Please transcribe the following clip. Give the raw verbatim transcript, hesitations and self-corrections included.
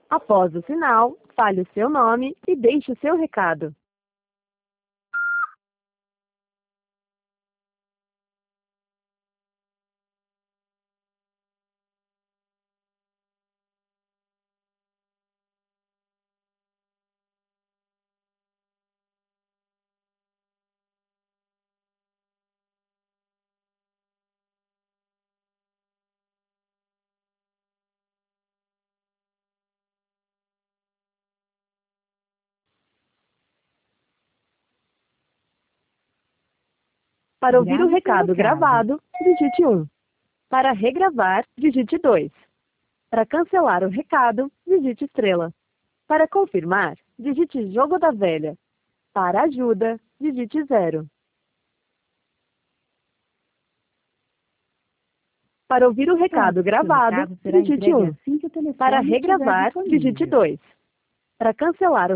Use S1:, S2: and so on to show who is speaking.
S1: Após o sinal, fale o seu nome e deixe o seu recado. Para ouvir o
S2: Grave seu
S1: recado
S2: recado.
S1: gravado, digite um. Para regravar, digite dois. Para cancelar o recado, digite estrela. Para confirmar, digite jogo da velha. Para ajuda, digite zero. Para ouvir o recado
S2: Pronto, seu
S1: gravado,
S2: recado será
S1: digite
S2: entregue
S1: um.
S2: assim que o telefone
S1: Para
S2: estiver
S1: regravar, digite
S2: disponível.
S1: dois. Para cancelar o